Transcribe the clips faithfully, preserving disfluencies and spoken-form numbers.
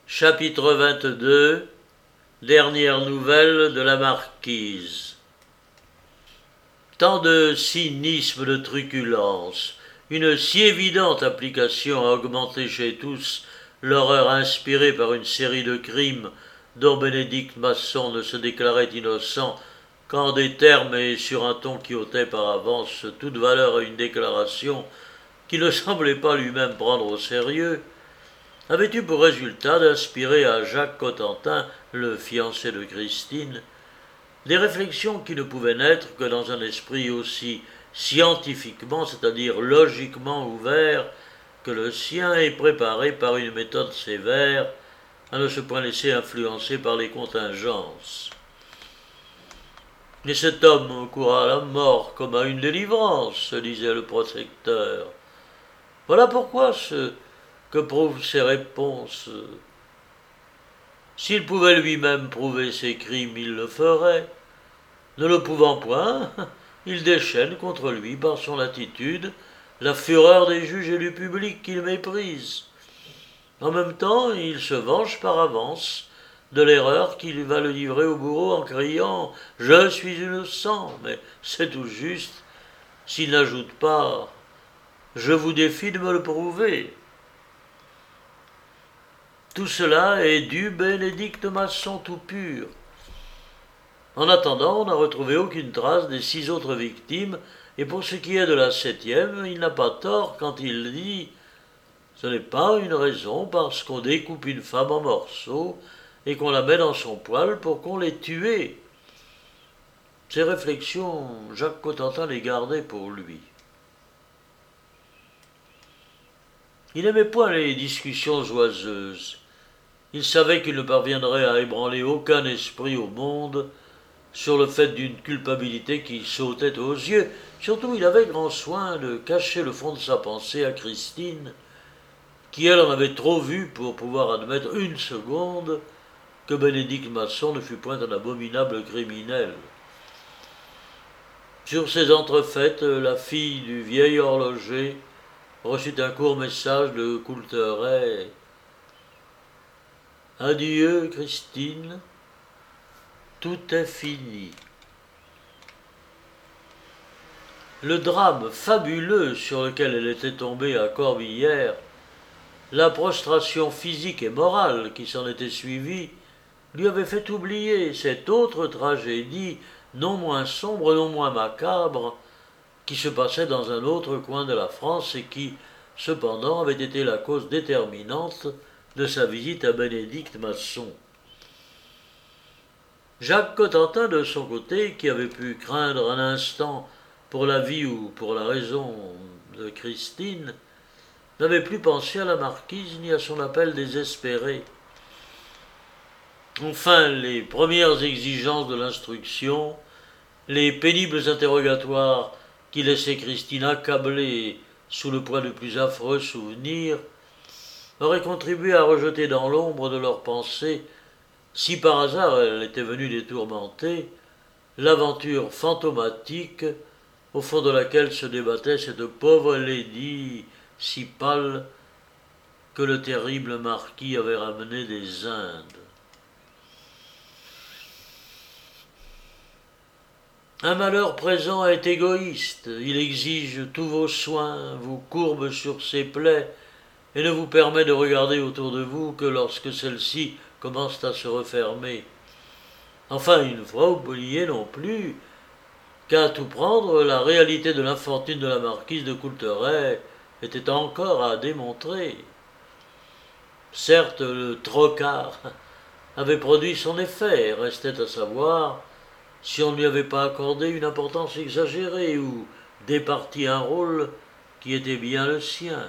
Chapitre vingt-deux. Dernière nouvelle de la marquise. Tant de cynisme, de truculence, une si évidente application a augmenté chez tous l'horreur inspirée par une série de crimes dont Bénédicte Masson ne se déclarait innocent qu'en des termes et sur un ton qui ôtait par avance toute valeur à une déclaration qui ne semblait pas lui-même prendre au sérieux, avait eu pour résultat d'inspirer à Jacques Cotentin, le fiancé de Christine, des réflexions qui ne pouvaient naître que dans un esprit aussi scientifiquement, c'est-à-dire logiquement ouvert, que le sien et préparé par une méthode sévère, à ne se point laisser influencer par les contingences. Mais cet homme courra à la mort comme à une délivrance, se disait le protecteur. Voilà pourquoi ce que prouvent ses réponses. S'il pouvait lui-même prouver ses crimes, il le ferait. Ne le pouvant point, il déchaîne contre lui par son attitude la fureur des juges et du public qu'il méprise. En même temps, il se venge par avance de l'erreur qu'il va le livrer au bourreau en criant « Je suis innocent », mais c'est tout juste s'il n'ajoute pas « Je vous défie de me le prouver ». Tout cela est du Bénédicte Masson tout pur. En attendant, on n'a retrouvé aucune trace des six autres victimes, et pour ce qui est de la septième, il n'a pas tort quand il dit « Ce n'est pas une raison parce qu'on découpe une femme en morceaux et qu'on la met dans son poêle pour qu'on l'ait tuée. » Ces réflexions, Jacques Cotentin les gardait pour lui. Il n'aimait point les discussions oiseuses. Il savait qu'il ne parviendrait à ébranler aucun esprit au monde sur le fait d'une culpabilité qui sautait aux yeux. Surtout, il avait grand soin de cacher le fond de sa pensée à Christine, qui elle en avait trop vu pour pouvoir admettre une seconde que Bénédicte Masson ne fût point un abominable criminel. Sur ces entrefaites, la fille du vieil horloger reçut un court message de Coulteret. « Adieu, Christine, tout est fini. » Le drame fabuleux sur lequel elle était tombée à Corbières, la prostration physique et morale qui s'en était suivie, lui avait fait oublier cette autre tragédie, non moins sombre, non moins macabre, qui se passait dans un autre coin de la France et qui, cependant, avait été la cause déterminante de sa visite à Bénédicte Masson. Jacques Cotentin, de son côté, qui avait pu craindre un instant pour la vie ou pour la raison de Christine, n'avait plus pensé à la marquise ni à son appel désespéré. Enfin, les premières exigences de l'instruction, les pénibles interrogatoires qui laissaient Christine accablée sous le poids de plus affreux souvenirs, auraient contribué à rejeter dans l'ombre de leurs pensées, si par hasard elle était venue les tourmenter, l'aventure fantomatique au fond de laquelle se débattait cette pauvre lady si pâle que le terrible marquis avait ramenée des Indes. Un malheur présent est égoïste, il exige tous vos soins, vous courbe sur ses plaies, et ne vous permet de regarder autour de vous que lorsque celles-ci commencent à se refermer. Enfin, il ne faut oublier non plus qu'à tout prendre, la réalité de l'infortune de la marquise de Coulteret était encore à démontrer. Certes, le trocard avait produit son effet, restait à savoir si on ne lui avait pas accordé une importance exagérée ou départi un rôle qui était bien le sien.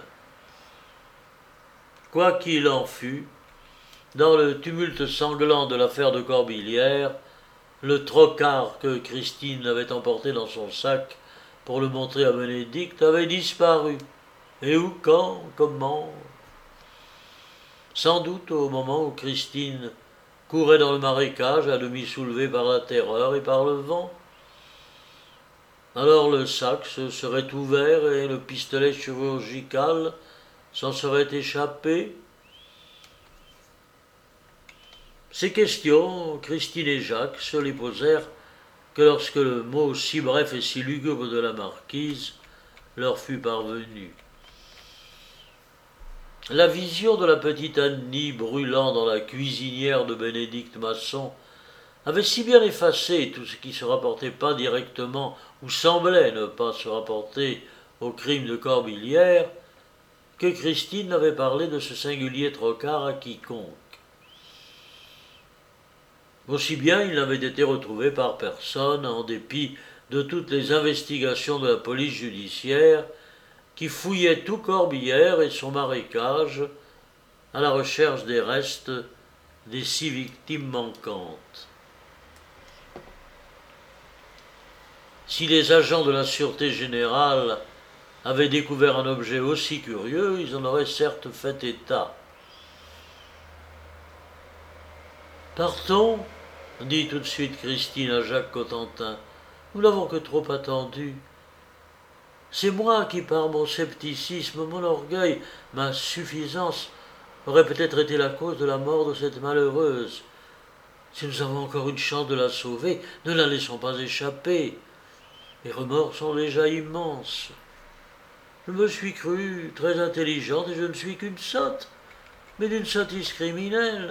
Quoi qu'il en fût, dans le tumulte sanglant de l'affaire de Corbières, le trocard que Christine avait emporté dans son sac pour le montrer à Bénédicte avait disparu. Et où, quand, comment? Sans doute au moment où Christine courait dans le marécage, à demi soulevée par la terreur et par le vent. Alors le sac se serait ouvert et le pistolet chirurgical s'en serait échappé. Ces questions, Christine et Jacques se les posèrent que lorsque le mot si bref et si lugubre de la marquise leur fut parvenu. La vision de la petite Annie brûlant dans la cuisinière de Bénédicte Masson avait si bien effacé tout ce qui se rapportait pas directement ou semblait ne pas se rapporter au crime de Corbillière que Christine n'avait parlé de ce singulier trocard à quiconque. Aussi bien il n'avait été retrouvé par personne, en dépit de toutes les investigations de la police judiciaire, qui fouillait tout Corbière et son marécage à la recherche des restes des six victimes manquantes. Si les agents de la Sûreté générale avaient découvert un objet aussi curieux, ils en auraient certes fait état. « Partons, dit tout de suite Christine à Jacques Cotentin. Nous n'avons que trop attendu. C'est moi qui, par mon scepticisme, mon orgueil, ma suffisance, aurait peut-être été la cause de la mort de cette malheureuse. Si nous avons encore une chance de la sauver, ne la laissons pas échapper. Les remords sont déjà immenses. Je me suis crue très intelligente et je ne suis qu'une sotte, mais d'une sottise criminelle.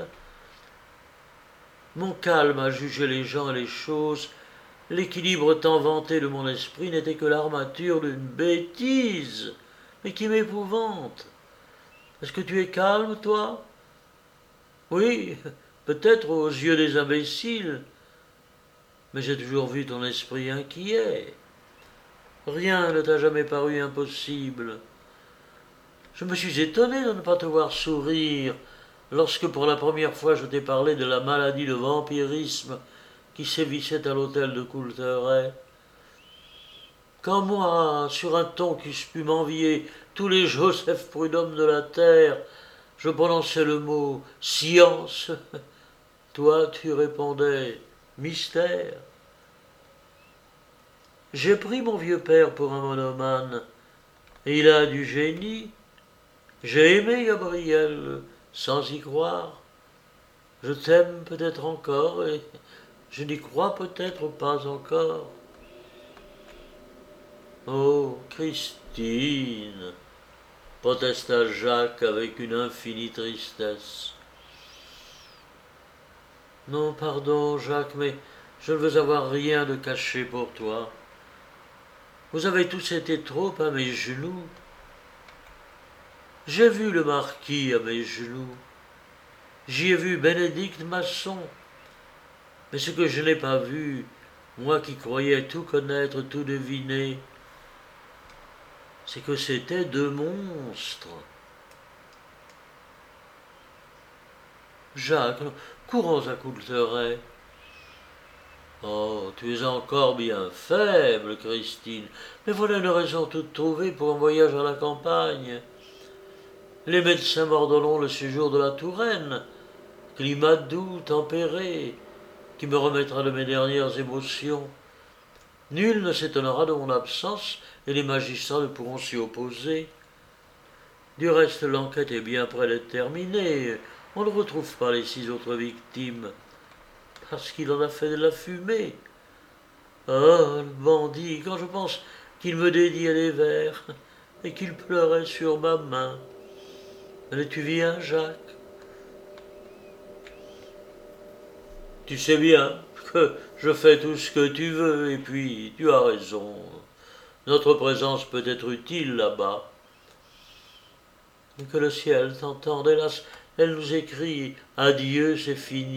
Mon calme à juger les gens et les choses, l'équilibre tant vanté de mon esprit n'était que l'armature d'une bêtise, mais qui m'épouvante. Est-ce que tu es calme, toi? Oui, peut-être aux yeux des imbéciles, mais j'ai toujours vu ton esprit inquiet. Rien ne t'a jamais paru impossible. Je me suis étonné de ne pas te voir sourire lorsque pour la première fois je t'ai parlé de la maladie de vampirisme qui sévissait à l'hôtel de Coulteret. Quand moi, sur un ton qu'eussent pu m'envier tous les Joseph Prud'homme de la terre, je prononçais le mot « science », toi tu répondais « mystère ». J'ai pris mon vieux père pour un monomane, et il a du génie. J'ai aimé Gabriel, sans y croire. Je t'aime peut-être encore, et je n'y crois peut-être pas encore. Oh, Christine, protesta Jacques avec une infinie tristesse. Non, pardon, Jacques, mais je ne veux avoir rien de caché pour toi. Vous avez tous été trop à mes genoux. J'ai vu le marquis à mes genoux. J'y ai vu Bénédicte Masson. Mais ce que je n'ai pas vu, moi qui croyais tout connaître, tout deviner, c'est que c'étaient deux monstres. Jacques, courons à Coulteret. Oh, tu es encore bien faible, Christine, mais voilà une raison toute trouvée pour un voyage à la campagne. Les médecins m'ordonneront le séjour de la Touraine, climat doux, tempéré, qui me remettra de mes dernières émotions. Nul ne s'étonnera de mon absence, et les magistrats ne pourront s'y opposer. Du reste, l'enquête est bien près d'être terminée. On ne retrouve pas les six autres victimes, parce qu'il en a fait de la fumée. Oh, le bandit, quand je pense qu'il me dédiait des vers, et qu'il pleurait sur ma main. Mais tu viens, Jacques? Tu sais bien que je fais tout ce que tu veux, et puis tu as raison. Notre présence peut être utile là-bas. Que le ciel t'entende, hélas, elle nous écrit « Adieu, c'est fini ».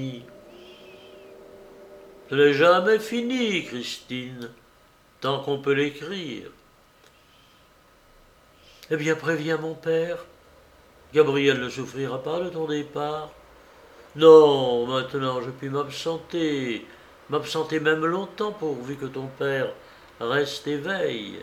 Ce n'est jamais fini, Christine, tant qu'on peut l'écrire. Eh bien, préviens mon père. Gabriel ne souffrira pas de ton départ. Non, maintenant je puis m'absenter, m'absenter même longtemps pourvu que ton père reste et veille.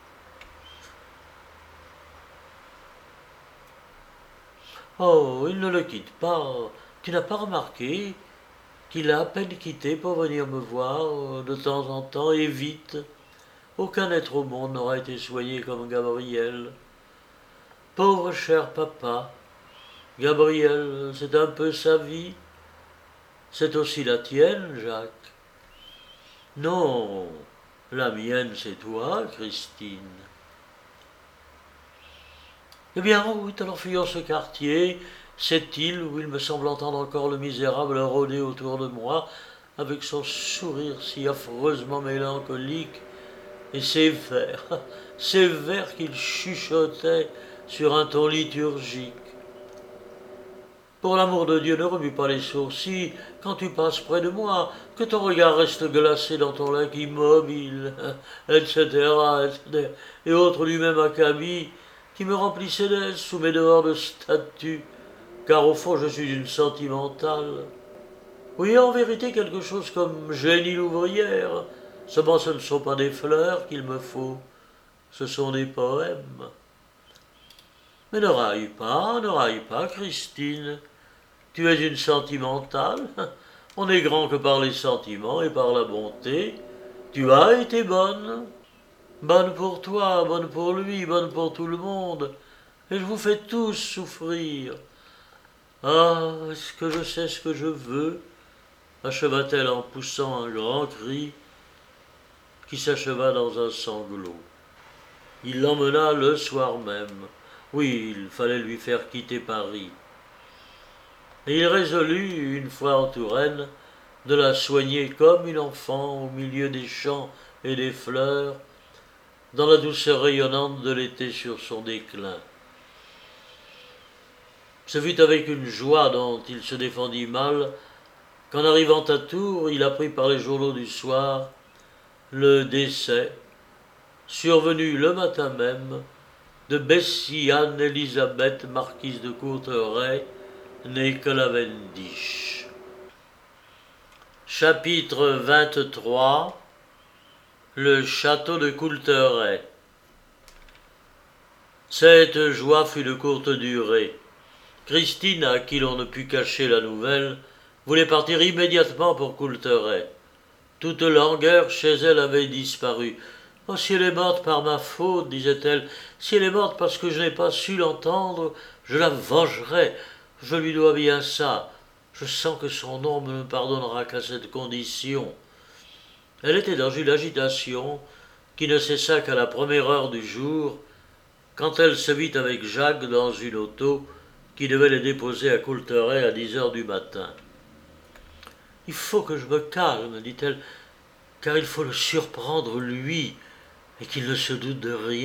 Oh, il ne le quitte pas. Tu n'as pas remarqué qu'il a à peine quitté pour venir me voir de temps en temps et vite. Aucun être au monde n'aura été soigné comme Gabriel. Pauvre cher papa, Gabriel, c'est un peu sa vie. C'est aussi la tienne, Jacques. Non, la mienne, c'est toi, Christine. Eh bien, en route, alors fuyons ce quartier, cette île où il me semble entendre encore le misérable rôder autour de moi, avec son sourire si affreusement mélancolique, et ses vers, ces vers qu'il chuchotait sur un ton liturgique. Pour l'amour de Dieu, ne remue pas les sourcils quand tu passes près de moi, que ton regard reste glacé dans ton lac immobile, et cetera, et cetera, et autres du même acabit, qui me remplissaient d'aise sous mes dehors de statues, car au fond je suis une sentimentale. Oui, en vérité, quelque chose comme génie l'ouvrière, seulement ce ne sont pas des fleurs qu'il me faut, ce sont des poèmes. Mais ne raille pas, ne raille pas, Christine. Tu es une sentimentale. On n'est grand que par les sentiments et par la bonté. Tu as été bonne. Bonne pour toi, bonne pour lui, bonne pour tout le monde. Et je vous fais tous souffrir. Ah, est-ce que je sais ce que je veux? Acheva-t-elle en poussant un grand cri qui s'acheva dans un sanglot. Il l'emmena le soir même. Oui, il fallait lui faire quitter Paris. Et il résolut, une fois en Touraine, de la soigner comme une enfant au milieu des champs et des fleurs, dans la douceur rayonnante de l'été sur son déclin. Ce fut avec une joie dont il se défendit mal qu'en arrivant à Tours, il apprit par les journaux du soir le décès, survenu le matin même, de Bessie Anne-Élisabeth, marquise de Courtrai, née Cavendish. Chapitre vingt-trois. Le château de Coulteret. Cette joie fut de courte durée. Christine, à qui l'on ne put cacher la nouvelle, voulait partir immédiatement pour Coulteret. Toute langueur chez elle avait disparu. « Oh, si elle est morte par ma faute, disait-elle, si elle est morte parce que je n'ai pas su l'entendre, je la vengerai. Je lui dois bien ça. Je sens que son nom ne me pardonnera qu'à cette condition. » Elle était dans une agitation qui ne cessa qu'à la première heure du jour, quand elle se vit avec Jacques dans une auto qui devait les déposer à Coulteret à dix heures du matin. « Il faut que je me calme, dit-elle, car il faut le surprendre, lui, et qu'il ne se doute de rien. »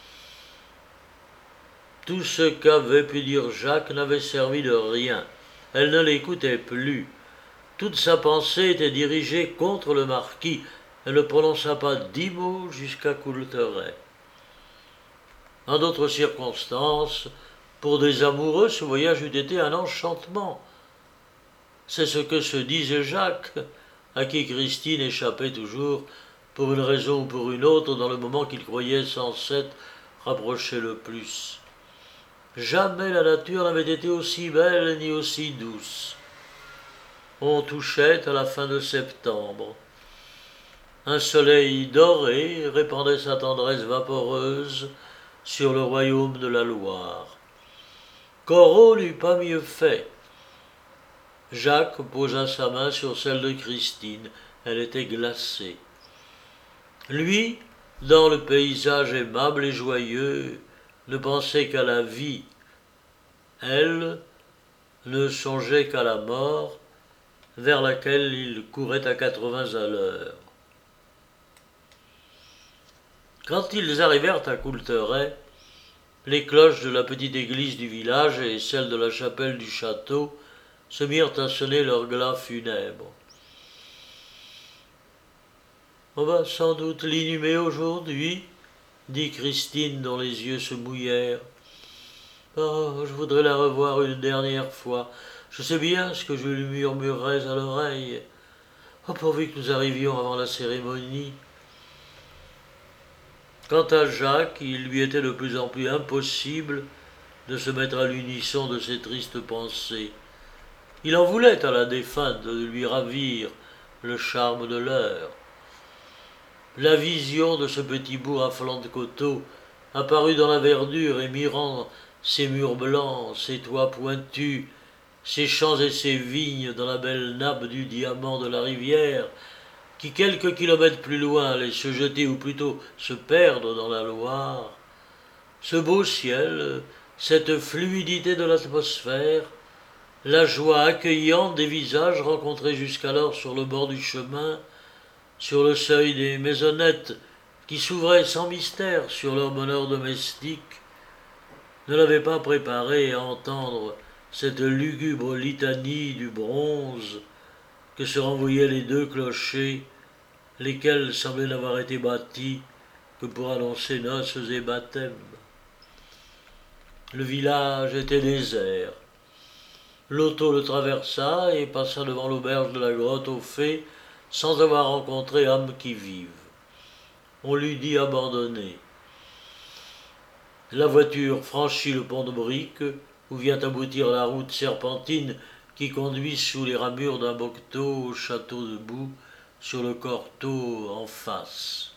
Tout ce qu'avait pu dire Jacques n'avait servi de rien. Elle ne l'écoutait plus. Toute sa pensée était dirigée contre le marquis. Elle ne prononça pas dix mots jusqu'à Coulteret. En d'autres circonstances, pour des amoureux, ce voyage eût été un enchantement. C'est ce que se disait Jacques, à qui Christine échappait toujours, pour une raison ou pour une autre, dans le moment qu'il croyait sans s'être rapproché le plus. Jamais la nature n'avait été aussi belle ni aussi douce. On touchait à la fin de septembre. Un soleil doré répandait sa tendresse vaporeuse sur le royaume de la Loire. Corot n'eût pas mieux fait. Jacques posa sa main sur celle de Christine. Elle était glacée. Lui, dans le paysage aimable et joyeux, ne pensait qu'à la vie. Elle ne songeait qu'à la mort, vers laquelle il courait à quatre-vingts à l'heure. Quand ils arrivèrent à Coulteret, les cloches de la petite église du village et celles de la chapelle du château se mirent à sonner leur glas funèbre. « On va sans doute l'inhumer aujourd'hui, » dit Christine dont les yeux se mouillèrent. « Oh, je voudrais la revoir une dernière fois. Je sais bien ce que je lui murmurerais à l'oreille. Oh, pourvu que nous arrivions avant la cérémonie. » Quant à Jacques, il lui était de plus en plus impossible de se mettre à l'unisson de ses tristes pensées. Il en voulait à la défunte de lui ravir le charme de l'heure. La vision de ce petit bourg à flanc de coteau, apparu dans la verdure et mirant ses murs blancs, ses toits pointus, ses champs et ses vignes dans la belle nappe du diamant de la rivière, qui quelques kilomètres plus loin allait se jeter ou plutôt se perdre dans la Loire, ce beau ciel, cette fluidité de l'atmosphère, la joie accueillante des visages rencontrés jusqu'alors sur le bord du chemin, sur le seuil des maisonnettes qui s'ouvraient sans mystère sur leur bonheur domestique, ne l'avaient pas préparé à entendre cette lugubre litanie du bronze que se renvoyaient les deux clochers, lesquels semblaient n'avoir été bâtis que pour annoncer noces et baptêmes. Le village était désert. L'auto le traversa et passa devant l'auberge de la grotte aux fées sans avoir rencontré âme qui vive. On l'eût dit abandonné. La voiture franchit le pont de briques où vient aboutir la route serpentine qui conduit sous les ramures d'un bocteau au château de Boue sur le Cortot en face.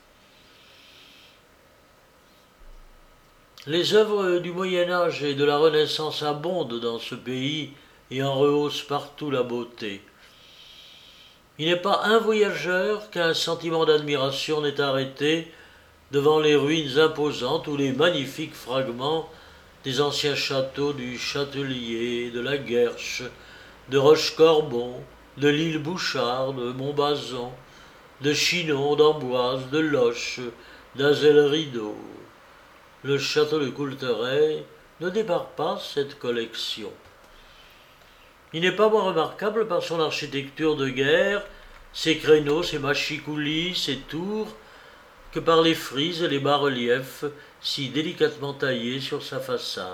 Les œuvres du Moyen-Âge et de la Renaissance abondent dans ce pays et en rehaussent partout la beauté. Il n'est pas un voyageur qu'un sentiment d'admiration n'ait arrêté devant les ruines imposantes ou les magnifiques fragments des anciens châteaux du Châtelier, de la Guerche, de Rochecorbon, de l'île Bouchard, de Montbazon, de Chinon, d'Amboise, de Loches, d'Azel-Rideau. Le château de Coulteret ne débarque pas cette collection. Il n'est pas moins remarquable par son architecture de guerre, ses créneaux, ses mâchicoulis, ses tours, que par les frises et les bas-reliefs si délicatement taillés sur sa façade.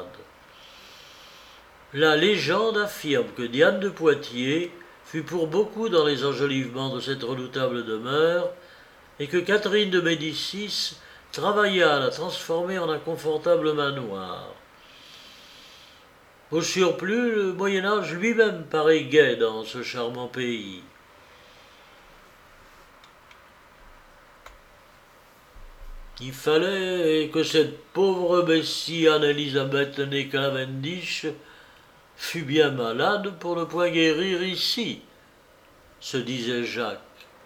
La légende affirme que Diane de Poitiers fut pour beaucoup dans les enjolivements de cette redoutable demeure et que Catherine de Médicis travailla à la transformer en un confortable manoir. Au surplus, le Moyen-Âge lui-même paraît gai dans ce charmant pays. Il fallait que cette pauvre Bessie Anne-Elisabeth née Cavendish fût bien malade pour ne point guérir ici, se disait Jacques.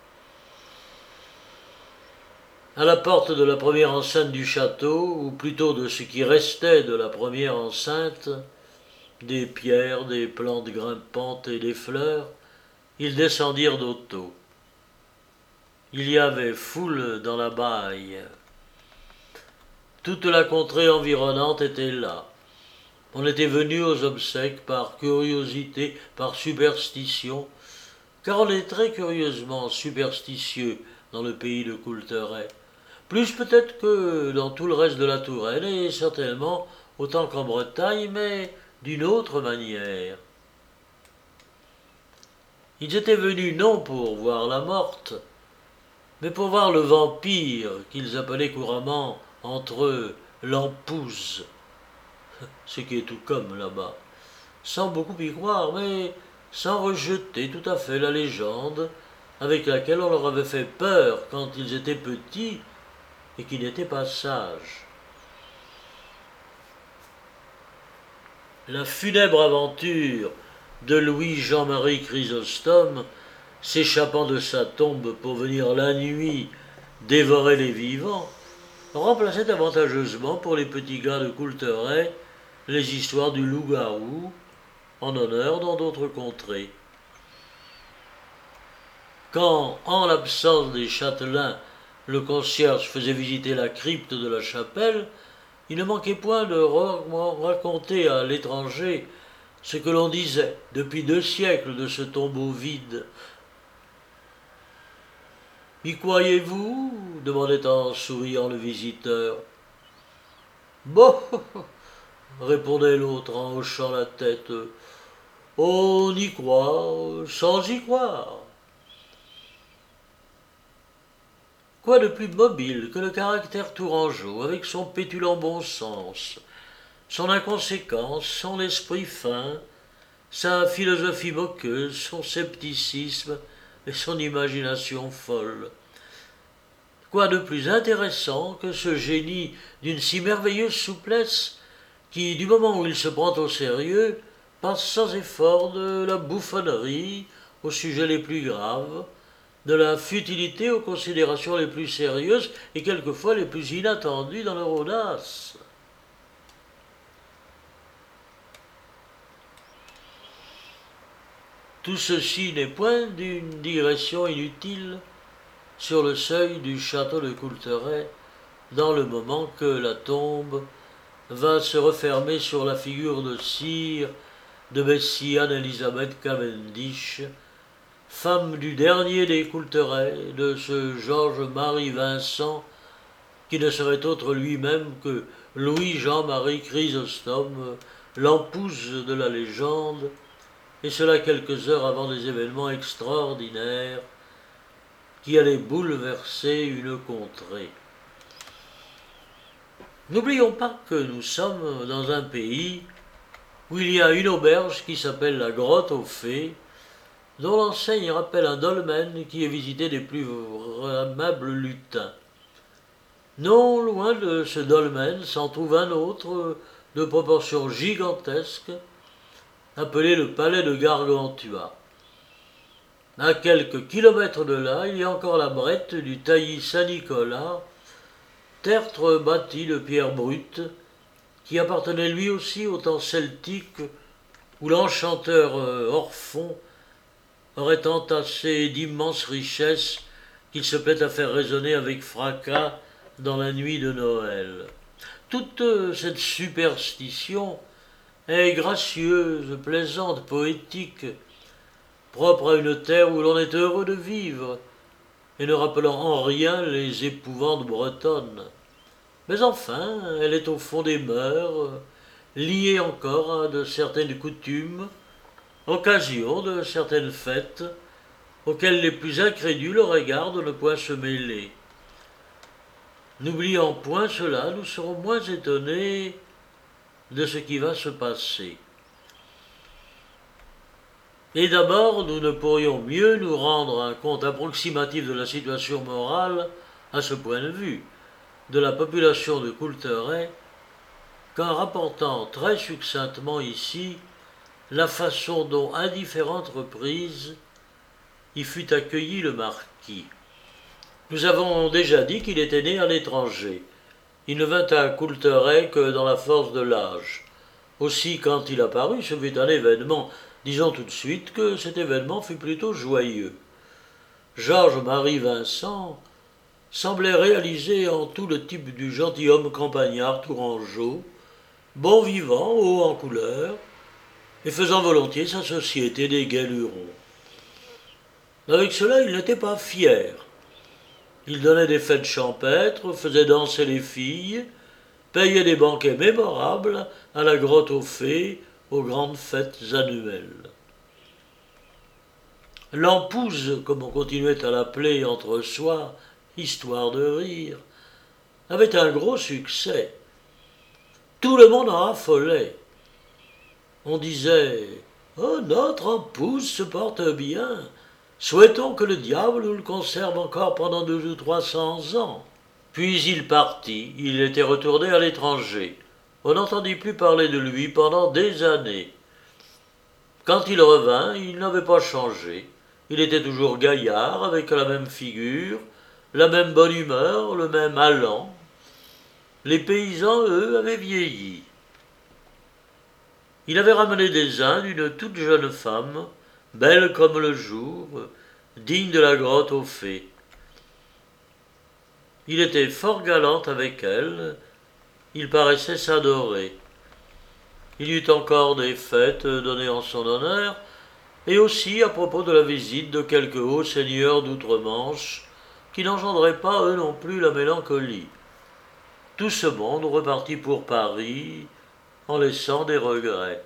À la porte de la première enceinte du château, ou plutôt de ce qui restait de la première enceinte, des pierres, des plantes grimpantes et des fleurs, ils descendirent d'auto. Il y avait foule dans la baille. Toute la contrée environnante était là. On était venu aux obsèques par curiosité, par superstition, car on est très curieusement superstitieux dans le pays de Coulteret, plus peut-être que dans tout le reste de la Touraine, et certainement autant qu'en Bretagne, mais d'une autre manière. Ils étaient venus non pour voir la morte, mais pour voir le vampire qu'ils appelaient couramment entre eux l'empouse, ce qui est tout comme là-bas, sans beaucoup y croire, mais sans rejeter tout à fait la légende avec laquelle on leur avait fait peur quand ils étaient petits et qui n'étaient pas sages. La funèbre aventure de Louis-Jean-Marie Chrysostome, s'échappant de sa tombe pour venir la nuit dévorer les vivants, remplaçait avantageusement pour les petits gars de Coulteret les histoires du loup-garou, en honneur dans d'autres contrées. Quand, en l'absence des châtelains, le concierge faisait visiter la crypte de la chapelle, il ne manquait point de raconter à l'étranger ce que l'on disait depuis deux siècles de ce tombeau vide. « Y croyez-vous » demandait en souriant le visiteur. « Bon » répondait l'autre en hochant la tête, « on y croit sans y croire. » Quoi de plus mobile que le caractère tourangeau, avec son pétulant bon sens, son inconséquence, son esprit fin, sa philosophie moqueuse, son scepticisme et son imagination folle. Quoi de plus intéressant que ce génie d'une si merveilleuse souplesse qui, du moment où il se prend au sérieux, passe sans effort de la bouffonnerie aux sujets les plus graves, de la futilité aux considérations les plus sérieuses et quelquefois les plus inattendues dans leur audace. Tout ceci n'est point d'une digression inutile sur le seuil du château de Coulteret, dans le moment que la tombe va se refermer sur la figure de cire de Bessie Anne-Elisabeth Cavendish, femme du dernier des Coulteret, de ce Georges-Marie Vincent, qui ne serait autre lui-même que Louis-Jean-Marie Chrysostome, l'empouse de la légende, et cela quelques heures avant des événements extraordinaires qui allaient bouleverser une contrée. N'oublions pas que nous sommes dans un pays où il y a une auberge qui s'appelle la Grotte aux Fées, dont l'enseigne rappelle un dolmen qui est visité des plus aimables lutins. Non loin de ce dolmen s'en trouve un autre de proportions gigantesques, appelé le palais de Gargantua. À quelques kilomètres de là, il y a encore la brette du taillis Saint-Nicolas, tertre bâti de pierre brute, qui appartenait lui aussi au temps celtique où l'enchanteur Orphon aurait entassé d'immenses richesses qu'il se plaît à faire résonner avec fracas dans la nuit de Noël. Toute cette superstition est gracieuse, plaisante, poétique, propre à une terre où l'on est heureux de vivre, et ne rappelant en rien les épouvantes bretonnes. Mais enfin, elle est au fond des mœurs, liée encore à de certaines coutumes, occasion de certaines fêtes, auxquelles les plus incrédules regardent ne point se mêler. N'oubliant point cela, nous serons moins étonnés de ce qui va se passer. Et d'abord, nous ne pourrions mieux nous rendre un compte approximatif de la situation morale, à ce point de vue, de la population de Coulteret, qu'en rapportant très succinctement ici la façon dont, à différentes reprises, y fut accueilli le marquis. Nous avons déjà dit qu'il était né à l'étranger. Il ne vint à Coulteret que dans la force de l'âge. Aussi, quand il apparut, ce fut un événement. Disons tout de suite que cet événement fut plutôt joyeux. Georges-Marie Vincent semblait réaliser en tout le type du gentilhomme campagnard tourangeau, bon vivant, haut en couleur, et faisant volontiers sa société des galurons. Avec cela, il n'était pas fier. Il donnait des fêtes champêtres, faisait danser les filles, payait des banquets mémorables à la Grotte aux Fées, aux grandes fêtes annuelles. L'empouse, comme on continuait à l'appeler entre soi, histoire de rire, avait un gros succès. Tout le monde en affolait. On disait « Oh, notre empouse se porte bien. Souhaitons que le diable nous le conserve encore pendant deux ou trois cents ans. » Puis il partit, il était retourné à l'étranger. On n'entendit plus parler de lui pendant des années. Quand il revint, il n'avait pas changé. Il était toujours gaillard, avec la même figure, la même bonne humeur, le même allant. Les paysans, eux, avaient vieilli. Il avait ramené des Indes une toute jeune femme, belle comme le jour, digne de la Grotte aux Fées. Il était fort galant avec elle, il paraissait s'adorer. Il y eut encore des fêtes données en son honneur, et aussi à propos de la visite de quelques hauts seigneurs d'outre-Manche, qui n'engendraient pas eux non plus la mélancolie. Tout ce monde repartit pour Paris, en laissant des regrets.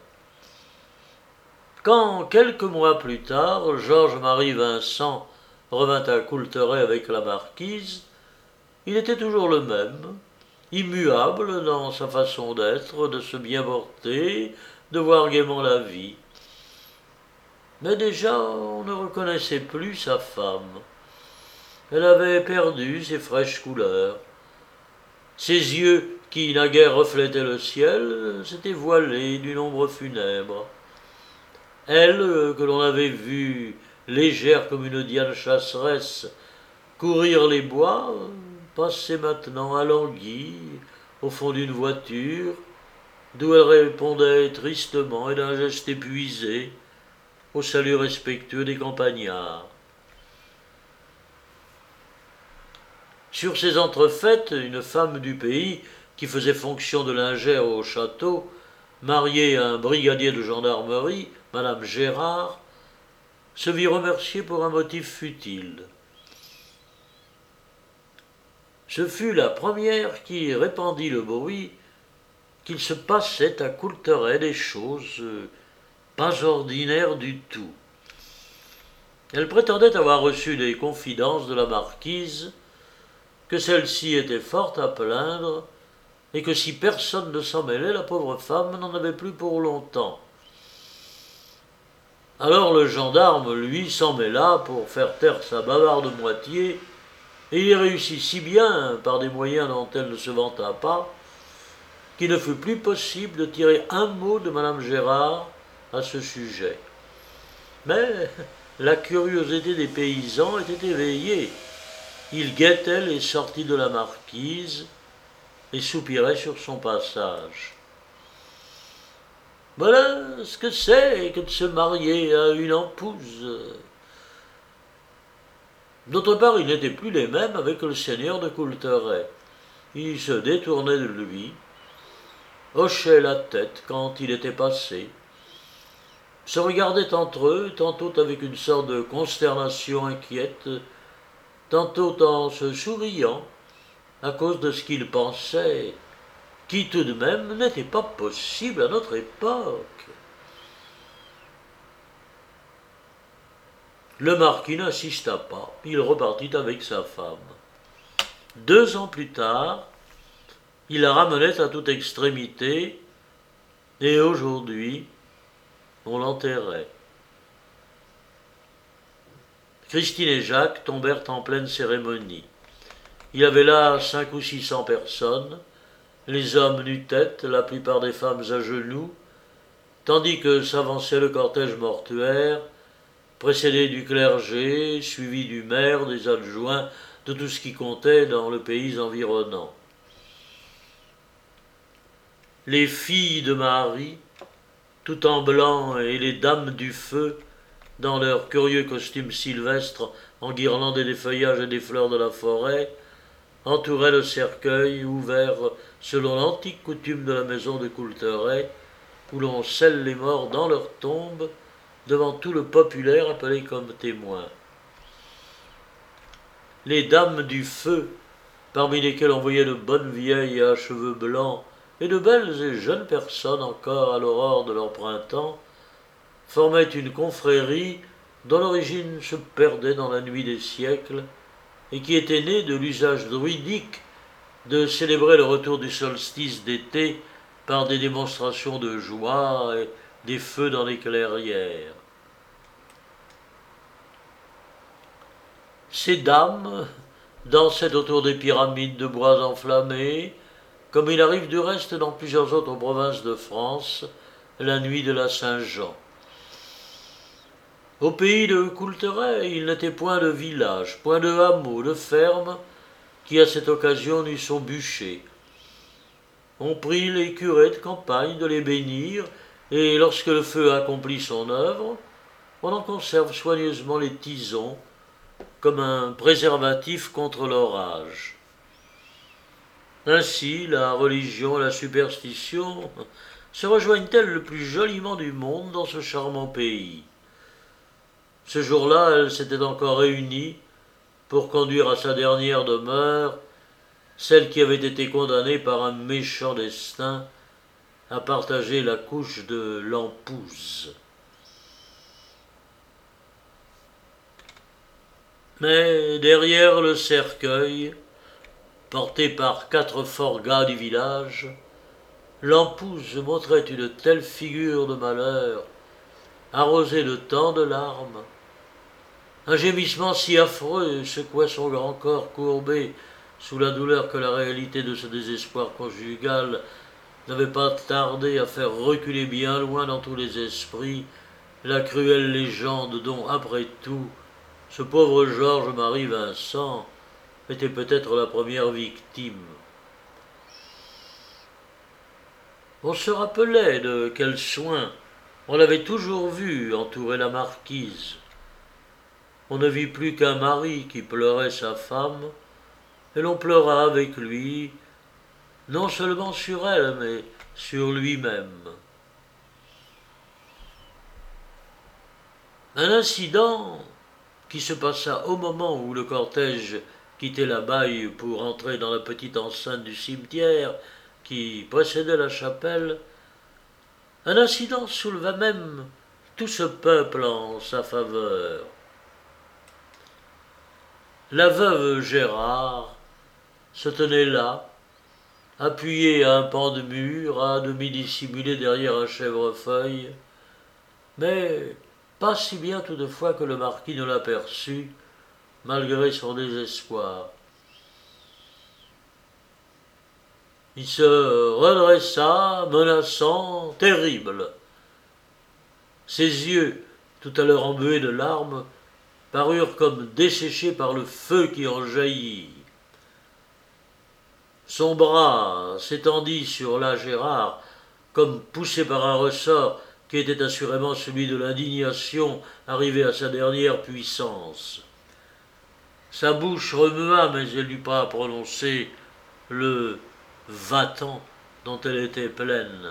Quand, quelques mois plus tard, Georges-Marie Vincent revint à Coulteret avec la marquise, il était toujours le même, immuable dans sa façon d'être, de se bien porter, de voir gaiement la vie. Mais déjà, on ne reconnaissait plus sa femme. Elle avait perdu ses fraîches couleurs. Ses yeux, qui naguère reflétaient le ciel, s'étaient voilés d'une ombre funèbre. Elle, euh, que l'on avait vue légère comme une diane chasseresse courir les bois, euh, passait maintenant alanguie au fond d'une voiture, d'où elle répondait tristement et d'un geste épuisé au salut respectueux des campagnards. Sur ces entrefaites, une femme du pays, qui faisait fonction de lingère au château, mariée à un brigadier de gendarmerie, madame Gérard, se vit remercier pour un motif futile. Ce fut la première qui répandit le bruit qu'il se passait à Coulteret des choses pas ordinaires du tout. Elle prétendait avoir reçu des confidences de la marquise, que celle-ci était forte à plaindre, et que si personne ne s'en mêlait, la pauvre femme n'en avait plus pour longtemps. Alors le gendarme, lui, s'en mêla pour faire taire sa bavarde moitié, et il y réussit si bien, par des moyens dont elle ne se vanta pas, qu'il ne fut plus possible de tirer un mot de madame Gérard à ce sujet. Mais la curiosité des paysans était éveillée. Ils guettaient les sorties de la marquise et soupiraient sur son passage. Voilà ce que c'est que de se marier à une épouse. D'autre part, ils n'étaient plus les mêmes avec le seigneur de Coulteret. Ils se détournaient de lui, hochaient la tête quand il était passé, se regardaient entre eux, tantôt avec une sorte de consternation inquiète, tantôt en se souriant, à cause de ce qu'ils pensaient, qui tout de même n'était pas possible à notre époque. Le marquis n'insista pas, il repartit avec sa femme. Deux ans plus tard, il la ramenait à toute extrémité, et aujourd'hui, on l'enterrait. Christine et Jacques tombèrent en pleine cérémonie. Il y avait là cinq ou six cents personnes, les hommes nu-tête, la plupart des femmes à genoux, tandis que s'avançait le cortège mortuaire, précédé du clergé, suivi du maire, des adjoints, de tout ce qui comptait dans le pays environnant. Les filles de Marie, tout en blanc, et les dames du feu, dans leurs curieux costumes sylvestres enguirlandés des feuillages et des fleurs de la forêt, entouraient le cercueil ouvert selon l'antique coutume de la maison de Coulteret, où l'on scelle les morts dans leur tombe devant tout le populaire appelé comme témoin. Les dames du feu, parmi lesquelles on voyait de bonnes vieilles à cheveux blancs et de belles et jeunes personnes encore à l'aurore de leur printemps, formaient une confrérie dont l'origine se perdait dans la nuit des siècles et qui était née de l'usage druidique de célébrer le retour du solstice d'été par des démonstrations de joie et des feux dans les clairières. Ces dames dansaient autour des pyramides de bois enflammés, comme il arrive du reste dans plusieurs autres provinces de France, la nuit de la Saint-Jean. Au pays de Coulteret, il n'était point de village, point de hameau, de ferme, qui à cette occasion n'eût son bûcher. On prit les curés de campagne de les bénir, et lorsque le feu accomplit son œuvre, on en conserve soigneusement les tisons, comme un préservatif contre l'orage. Ainsi, la religion et la superstition se rejoignent-elles le plus joliment du monde dans ce charmant pays. Ce jour-là, elles s'étaient encore réunies pour conduire à sa dernière demeure celle qui avait été condamnée par un méchant destin à partager la couche de l'épouse. Mais derrière le cercueil, porté par quatre forts gars du village, l'épouse montrait une telle figure de malheur, arrosée de tant de larmes. Un gémissement si affreux secouait son grand corps courbé sous la douleur que la réalité de ce désespoir conjugal n'avait pas tardé à faire reculer bien loin dans tous les esprits la cruelle légende dont, après tout, ce pauvre Georges-Marie Vincent était peut-être la première victime. On se rappelait de quel soin on l'avait toujours vu entourer la marquise. On ne vit plus qu'un mari qui pleurait sa femme, et l'on pleura avec lui, non seulement sur elle, mais sur lui-même. Un incident qui se passa au moment où le cortège quittait la baille pour entrer dans la petite enceinte du cimetière qui précédait la chapelle, un incident souleva même tout ce peuple en sa faveur. La veuve Gérard se tenait là, appuyée à un pan de mur, à demi dissimulée derrière un chèvrefeuille, mais pas si bien toutefois que le marquis ne l'aperçut, malgré son désespoir. Il se redressa, menaçant, terrible. Ses yeux, tout à l'heure embués de larmes, parurent comme desséchés par le feu qui en jaillit. Son bras s'étendit sur la Gérard, comme poussé par un ressort qui était assurément celui de l'indignation arrivée à sa dernière puissance. Sa bouche remua, mais elle n'eut pas prononcé le « va-t'en » dont elle était pleine.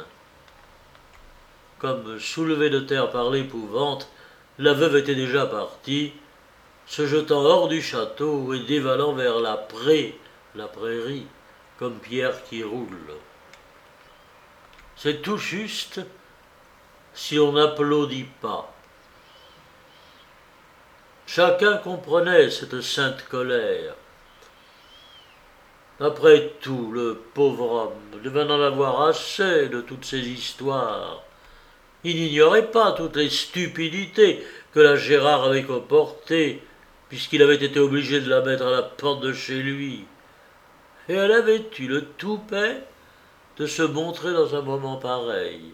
Comme soulevée de terre par l'épouvante, la veuve était déjà partie, se jetant hors du château et dévalant vers la prée, la prairie, comme pierre qui roule. C'est tout juste si on n'applaudit pas. Chacun comprenait cette sainte colère. Après tout, le pauvre homme devait en avoir assez de toutes ces histoires. Il n'ignorait pas toutes les stupidités que la Gérard avait comportées, puisqu'il avait été obligé de la mettre à la porte de chez lui. Et elle avait eu le toupet de se montrer dans un moment pareil.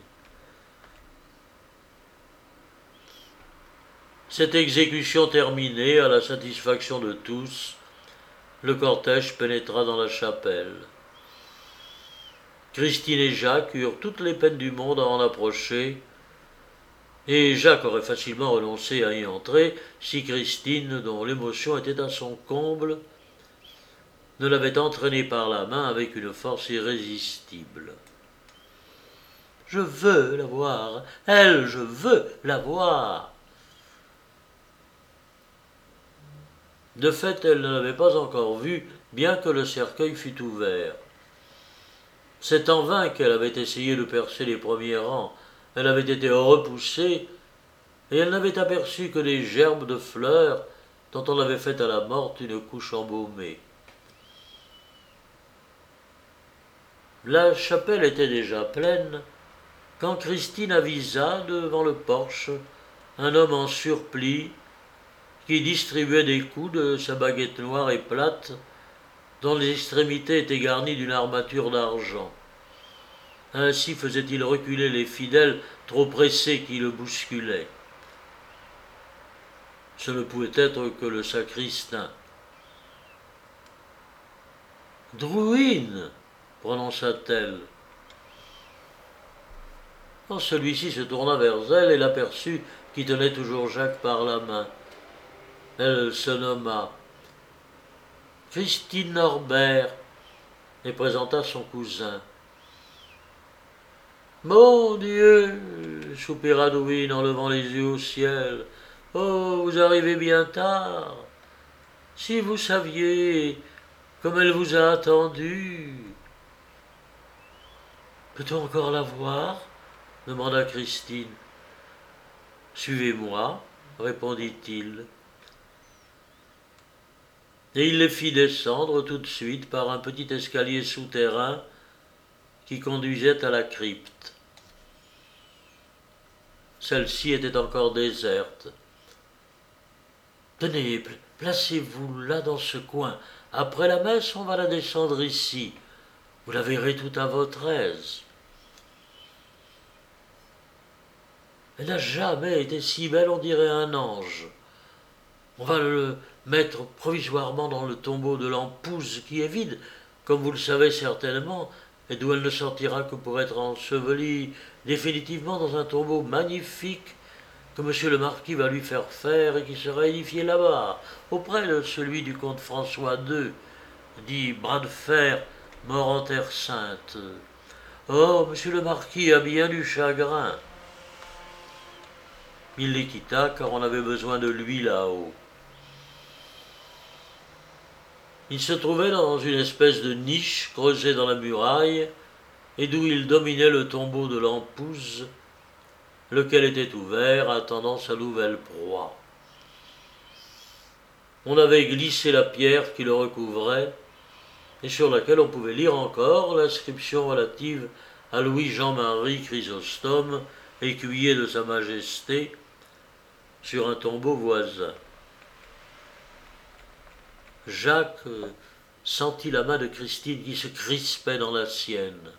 Cette exécution terminée, à la satisfaction de tous, le cortège pénétra dans la chapelle. Christine et Jacques eurent toutes les peines du monde à en approcher, et Jacques aurait facilement renoncé à y entrer si Christine, dont l'émotion était à son comble, ne l'avait entraîné par la main avec une force irrésistible. « Je veux la voir, elle, je veux la voir !» De fait, elle ne l'avait pas encore vu, bien que le cercueil fût ouvert. C'est en vain qu'elle avait essayé de percer les premiers rangs. Elle avait été repoussée, et elle n'avait aperçu que des gerbes de fleurs dont on avait fait à la morte une couche embaumée. La chapelle était déjà pleine, quand Christine avisa devant le porche un homme en surplis qui distribuait des coups de sa baguette noire et plate, dont les extrémités étaient garnies d'une armature d'argent. Ainsi faisait-il reculer les fidèles trop pressés qui le bousculaient. Ce ne pouvait être que le sacristain. « Drouin !» prononça-t-elle. Celui-ci se tourna vers elle et l'aperçut qui tenait toujours Jacques par la main. Elle se nomma Christine Norbert et présenta son cousin. « Mon Dieu !» soupira Drouin en levant les yeux au ciel. « Oh, vous arrivez bien tard. Si vous saviez comme elle vous a attendu. »« Peut-on encore la voir ?» demanda Christine. « Suivez-moi, » répondit-il. Et il les fit descendre tout de suite par un petit escalier souterrain qui conduisait à la crypte. Celle-ci était encore déserte. « Tenez, placez-vous là dans ce coin. Après la messe, on va la descendre ici. Vous la verrez tout à votre aise. » Elle n'a jamais été si belle, on dirait un ange. On va le mettre provisoirement dans le tombeau de l'Empouze, qui est vide, comme vous le savez certainement, et d'où elle ne sortira que pour être ensevelie définitivement dans un tombeau magnifique que monsieur le marquis va lui faire faire et qui sera édifié là-bas, auprès de celui du comte François deux, dit bras de fer, mort en terre sainte. Oh, monsieur le marquis a bien du chagrin. Il les quitta car on avait besoin de lui là-haut. Il se trouvait dans une espèce de niche creusée dans la muraille et d'où il dominait le tombeau de l'Empouze, lequel était ouvert attendant sa nouvelle proie. On avait glissé la pierre qui le recouvrait et sur laquelle on pouvait lire encore l'inscription relative à Louis-Jean-Marie Chrysostome, écuyer de Sa Majesté, sur un tombeau voisin. Jacques sentit la main de Christine qui se crispait dans la sienne.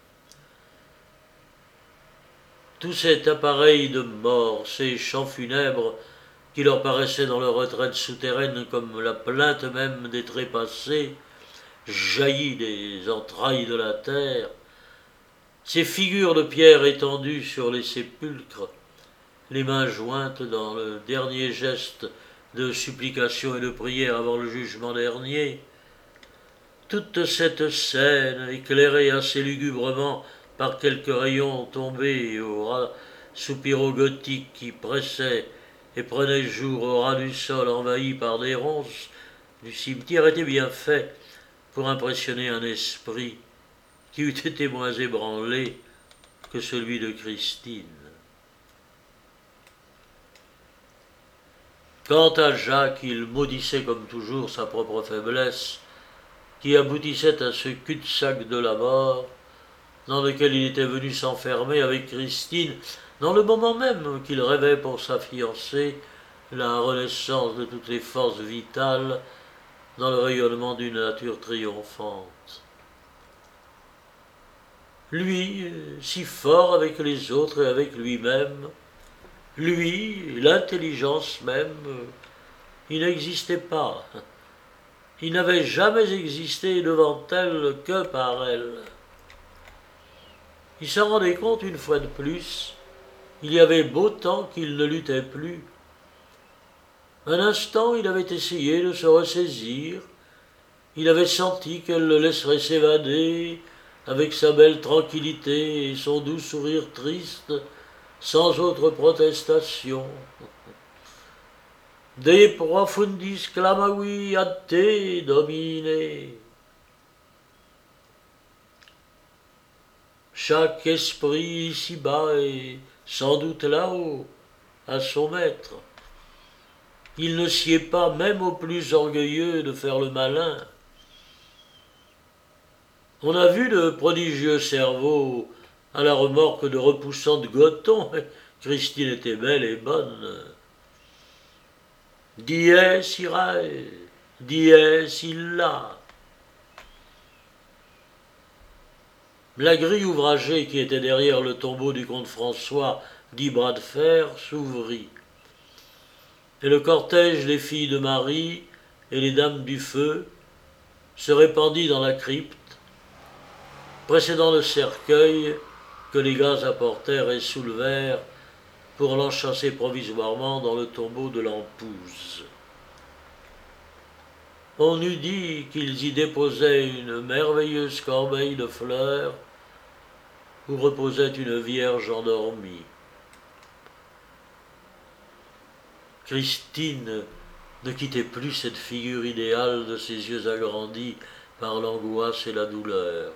Tout cet appareil de mort, ces chants funèbres qui leur paraissaient dans leur retraite souterraine comme la plainte même des trépassés, jaillit des entrailles de la terre, ces figures de pierre étendues sur les sépulcres, les mains jointes dans le dernier geste de supplication et de prière avant le jugement dernier, toute cette scène éclairée assez lugubrement par quelques rayons tombés au ras soupiraux gothiques qui pressaient et prenaient jour au ras du sol envahi par des ronces du cimetière, était bien fait pour impressionner un esprit qui eût été moins ébranlé que celui de Christine. Quant à Jacques, il maudissait comme toujours sa propre faiblesse, qui aboutissait à ce cul-de-sac de la mort, dans lequel il était venu s'enfermer avec Christine, dans le moment même qu'il rêvait pour sa fiancée la renaissance de toutes les forces vitales dans le rayonnement d'une nature triomphante. Lui, si fort avec les autres et avec lui-même, lui, l'intelligence même, il n'existait pas. Il n'avait jamais existé devant elle que par elle. Il s'en rendait compte une fois de plus, il y avait beau temps qu'il ne luttait plus. Un instant, il avait essayé de se ressaisir, il avait senti qu'elle le laisserait s'évader avec sa belle tranquillité et son doux sourire triste, sans autre protestation. De profundis clamavi ad te, Domine. Chaque esprit ici-bas est sans doute là-haut, à son maître. Il ne sied pas, même aux plus orgueilleux, de faire le malin. On a vu de prodigieux cerveaux à la remorque de repoussantes gotons. Christine était belle et bonne. Dies irae, dies illa. La grille ouvragée qui était derrière le tombeau du comte François, dit bras de fer, s'ouvrit. Et le cortège des filles de Marie et les dames du feu se répandit dans la crypte, précédant le cercueil que les gars apportèrent et soulevèrent pour l'enchasser provisoirement dans le tombeau de l'Empouze. On eût dit qu'ils y déposaient une merveilleuse corbeille de fleurs où reposait une vierge endormie. Christine ne quittait plus cette figure idéale de ses yeux agrandis par l'angoisse et la douleur.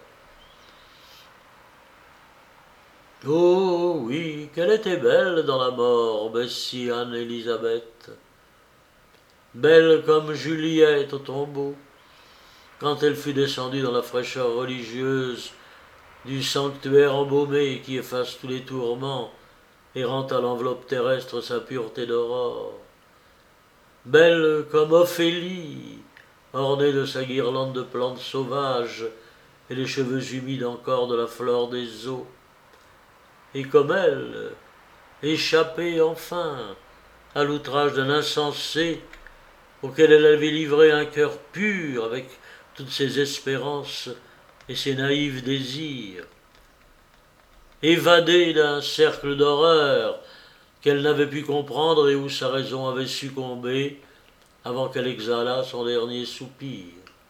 Oh oui, qu'elle était belle dans la mort, Bessie Anne-Élisabeth. Belle comme Juliette au tombeau, quand elle fut descendue dans la fraîcheur religieuse du sanctuaire embaumé qui efface tous les tourments et rend à l'enveloppe terrestre sa pureté d'aurore. Belle comme Ophélie, ornée de sa guirlande de plantes sauvages et les cheveux humides encore de la flore des eaux. Et comme elle, échapper enfin à l'outrage d'un insensé auquel elle avait livré un cœur pur avec toutes ses espérances et ses naïfs désirs, évadée d'un cercle d'horreur qu'elle n'avait pu comprendre et où sa raison avait succombé avant qu'elle exhalât son dernier soupir.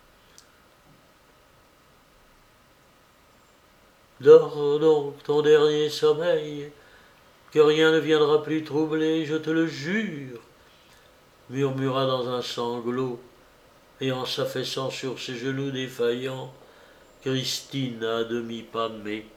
Dors donc ton dernier sommeil, que rien ne viendra plus troubler, je te le jure, murmura dans un sanglot, et en s'affaissant sur ses genoux défaillants, Christine à demi pâmée.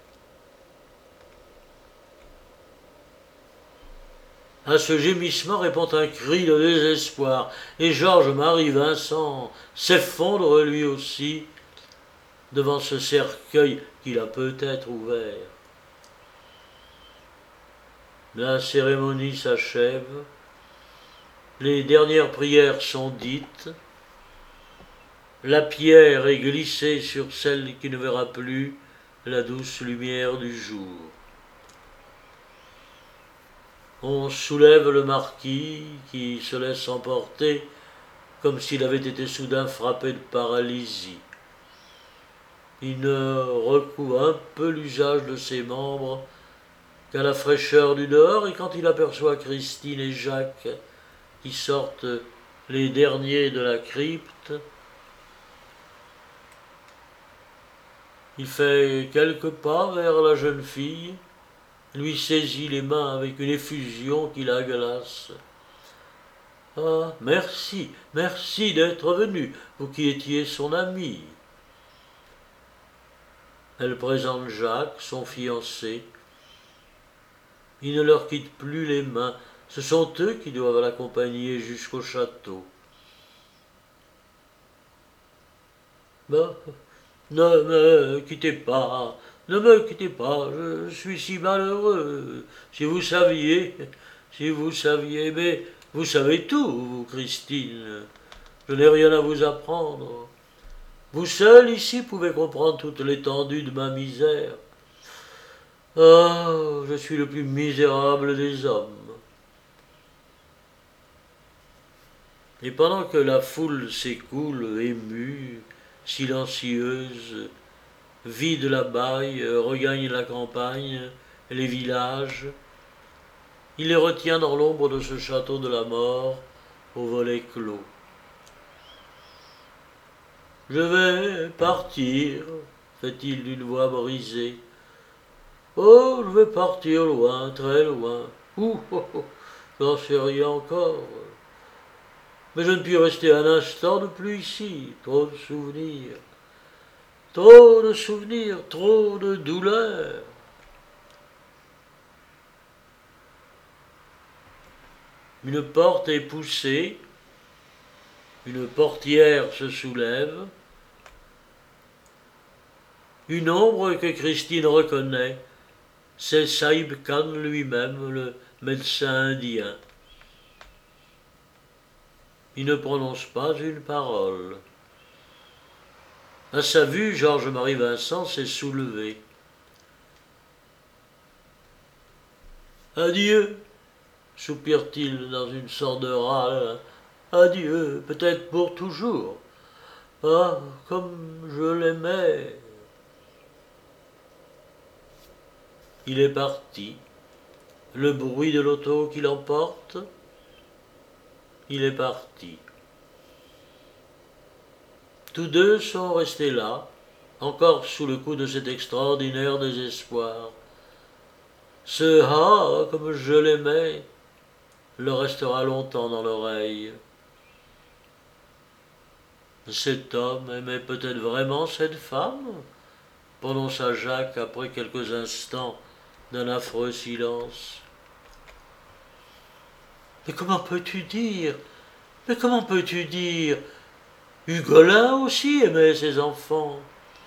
À ce gémissement répond un cri de désespoir, et Georges-Marie Vincent s'effondre lui aussi devant ce cercueil qu'il a peut-être ouvert. La cérémonie s'achève, les dernières prières sont dites, la pierre est glissée sur celle qui ne verra plus la douce lumière du jour. On soulève le marquis qui se laisse emporter comme s'il avait été soudain frappé de paralysie. Il ne recoue un peu l'usage de ses membres qu'à la fraîcheur du dehors, et quand il aperçoit Christine et Jacques qui sortent les derniers de la crypte, il fait quelques pas vers la jeune fille, lui saisit les mains avec une effusion qui la glace. « Ah, merci, merci d'être venu, vous qui étiez son ami. » Elle présente Jacques, son fiancé. Il ne leur quitte plus les mains, ce sont eux qui doivent l'accompagner jusqu'au château. « Ben, ne me quittez pas, ne me quittez pas, je suis si malheureux. Si vous saviez, si vous saviez, mais vous savez tout, vous, Christine. Je n'ai rien à vous apprendre. Vous seul ici pouvez comprendre toute l'étendue de ma misère. Ah, je suis le plus misérable des hommes. » Et pendant que la foule s'écoule, émue, silencieuse, vide la baille, regagne la campagne, les villages, il les retient dans l'ombre de ce château de la mort, au volet clos. « Je vais partir, fait-il d'une voix brisée. Oh, je vais partir loin, très loin. Ouh, oh, oh, j'en sais rien encore. Mais je ne puis rester un instant de plus ici. Trop de souvenirs. Trop de souvenirs, trop de douleurs. » Une porte est poussée, une portière se soulève, une ombre que Christine reconnaît, c'est Saïb Khan lui-même, le médecin indien. Il ne prononce pas une parole. À sa vue, Georges-Marie Vincent s'est soulevé. « Adieu !» soupire-t-il dans une sorte de râle. « Adieu, peut-être pour toujours. Ah, comme je l'aimais !» Il est parti. Le bruit de l'auto qui l'emporte. Il est parti. Tous deux sont restés là, encore sous le coup de cet extraordinaire désespoir. Ce « ah, comme je l'aimais » leur restera longtemps dans l'oreille. Cet homme aimait peut-être vraiment cette femme, prononça Jacques après quelques instants d'un affreux silence. « Mais comment peux-tu dire? Mais comment peux-tu dire? Hugolin aussi aimait ses enfants. » »«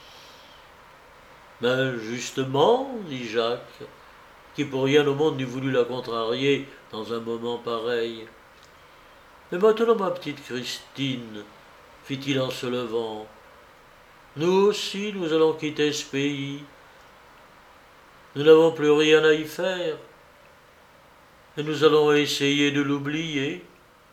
Ben justement, dit Jacques, qui pour rien au monde n'eût voulu la contrarier dans un moment pareil. « Mais maintenant, ma petite Christine, fit-il en se levant, nous aussi nous allons quitter ce pays. Nous n'avons plus rien à y faire. et nous allons essayer de l'oublier.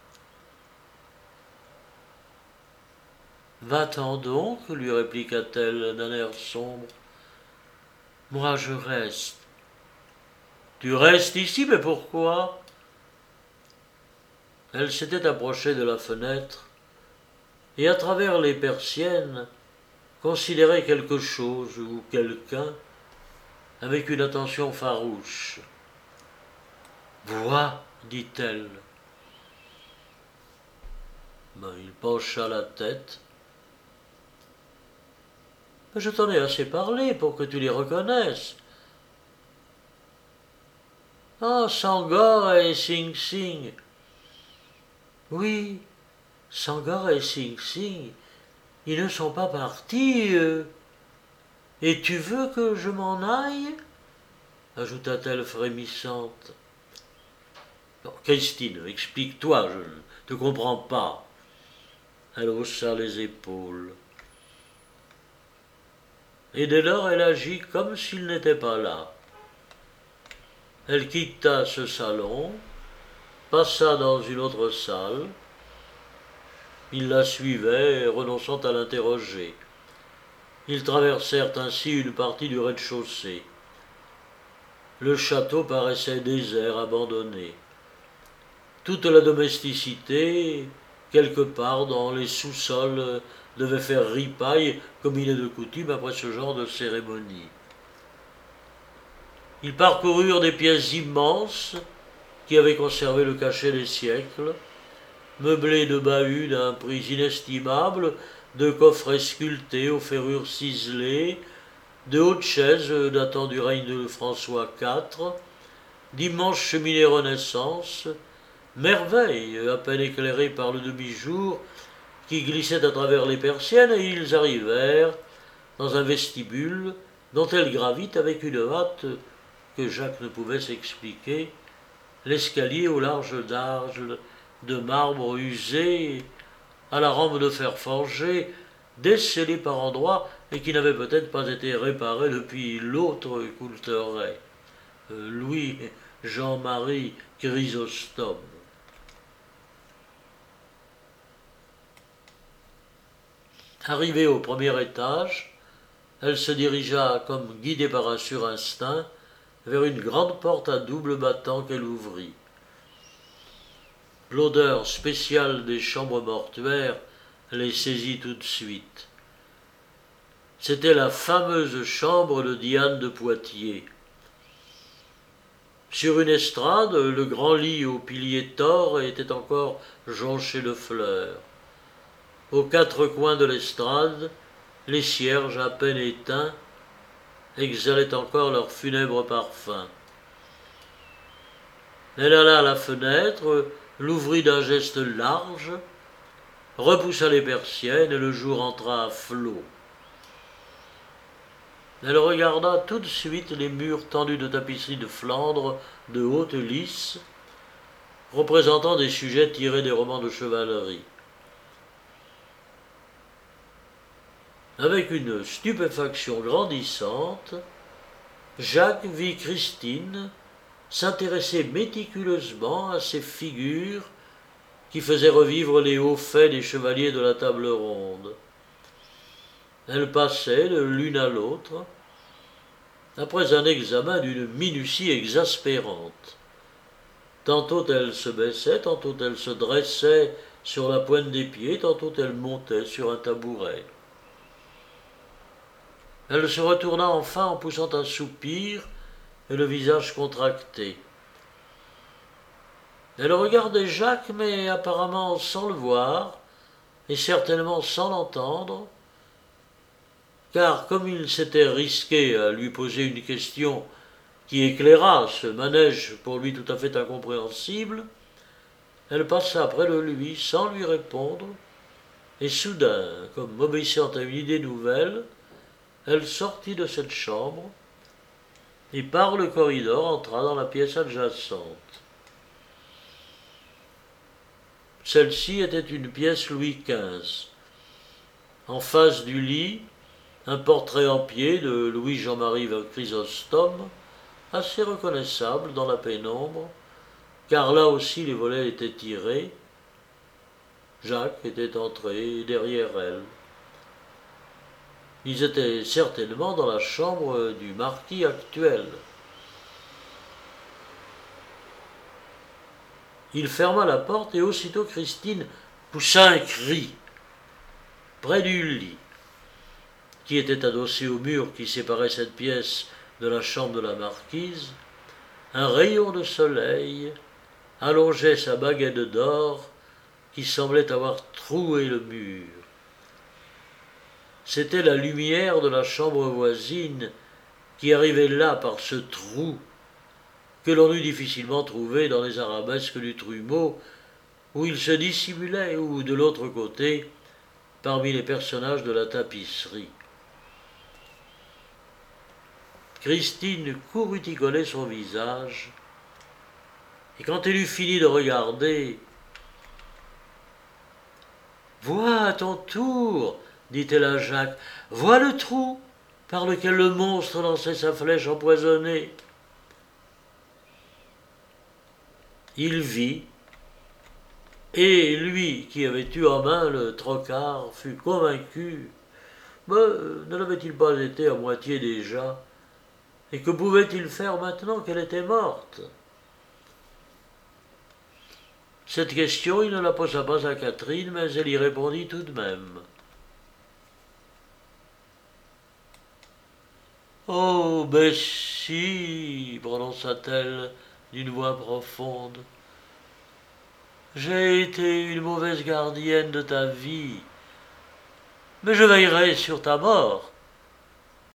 Va-t'en donc, lui répliqua-t-elle d'un air sombre. Moi je reste. Tu restes ici, mais pourquoi? Elle s'était approchée de la fenêtre et à travers les persiennes considérait quelque chose ou quelqu'un avec une attention farouche. Vois, dit-elle. Ben, il pencha la tête. Je t'en ai assez parlé pour que tu les reconnaisses. Ah, Sangor et Sing Sing. Oui, Sangor et Sing Sing, ils ne sont pas partis, eux. Et tu veux que je m'en aille? Ajouta-t-elle frémissante. Non, Christine, explique-toi, je ne te comprends pas. Elle haussa les épaules. Et dès lors elle agit comme s'il n'était pas là. Elle quitta ce salon, passa dans une autre salle. Il la suivait, renonçant à l'interroger. Ils traversèrent ainsi une partie du rez-de-chaussée. Le château paraissait désert, abandonné. Toute la domesticité, quelque part dans les sous-sols, devait faire ripaille, comme il est de coutume après ce genre de cérémonie. Ils parcoururent des pièces immenses qui avaient conservé le cachet des siècles, meublées de bahuts d'un prix inestimable, de coffrets sculptés aux ferrures ciselées, de hautes chaises datant du règne de François quatre, d'immenses cheminées Renaissance, merveilles à peine éclairées par le demi-jour qui glissait à travers les persiennes, et ils arrivèrent dans un vestibule dont elle gravit avec une hâte que Jacques ne pouvait s'expliquer, l'escalier au large d'argles de marbre usé, à la rampe de fer forgé, descellé par endroits et qui n'avait peut-être pas été réparé depuis l'autre Coulteret, Louis Jean-Marie Chrysostome. Arrivée au premier étage, elle se dirigea, comme guidée par un surinstinct, vers une grande porte à double battant qu'elle ouvrit. L'odeur spéciale des chambres mortuaires les saisit tout de suite. C'était la fameuse chambre de Diane de Poitiers. Sur une estrade, le grand lit aux piliers tors était encore jonché de fleurs. Aux quatre coins de l'estrade, les cierges à peine éteints exhalaient encore leur funèbre parfum. Elle alla à la fenêtre, l'ouvrit d'un geste large, repoussa les persiennes et le jour entra à flots. Elle regarda tout de suite les murs tendus de tapisseries de Flandre de haute lice, représentant des sujets tirés des romans de chevalerie. Avec une stupéfaction grandissante, Jacques vit Christine s'intéresser méticuleusement à ces figures qui faisaient revivre les hauts faits des chevaliers de la table ronde. Elles passaient de l'une à l'autre, après un examen d'une minutie exaspérante. Tantôt elles se baissaient, tantôt elles se dressaient sur la pointe des pieds, tantôt elles montaient sur un tabouret. Elle se retourna enfin en poussant un soupir et le visage contracté. Elle regardait Jacques, mais apparemment sans le voir, et certainement sans l'entendre, car comme il s'était risqué à lui poser une question qui éclaira ce manège pour lui tout à fait incompréhensible, elle passa près de lui sans lui répondre, et soudain, comme obéissant à une idée nouvelle, elle sortit de cette chambre et par le corridor entra dans la pièce adjacente. Celle-ci était une pièce Louis quinze. En face du lit, un portrait en pied de Louis Jean-Marie Chrysostome, assez reconnaissable dans la pénombre, car là aussi les volets étaient tirés. Jacques était entré derrière elle. Ils étaient certainement dans la chambre du marquis actuel. Il ferma la porte et aussitôt Christine poussa un cri près du lit, qui était adossé au mur qui séparait cette pièce de la chambre de la marquise. Un rayon de soleil allongeait sa baguette d'or qui semblait avoir troué le mur. C'était la lumière de la chambre voisine qui arrivait là par ce trou que l'on eût difficilement trouvé dans les arabesques du trumeau, où il se dissimulait, ou de l'autre côté, parmi les personnages de la tapisserie. Christine courut y coller son visage, et quand elle eut fini de regarder, « Vois à ton tour, dit-elle à Jacques, vois le trou par lequel le monstre lançait sa flèche empoisonnée. » Il vit, et lui qui avait eu en main le trocard fut convaincu. Mais ne l'avait-il pas été à moitié déjà? Et que pouvait-il faire maintenant qu'elle était morte? Cette question, il ne la posa pas à Catherine, mais elle y répondit tout de même. « Oh, Bessie, prononça-t-elle d'une voix profonde, j'ai été une mauvaise gardienne de ta vie, mais je veillerai sur ta mort,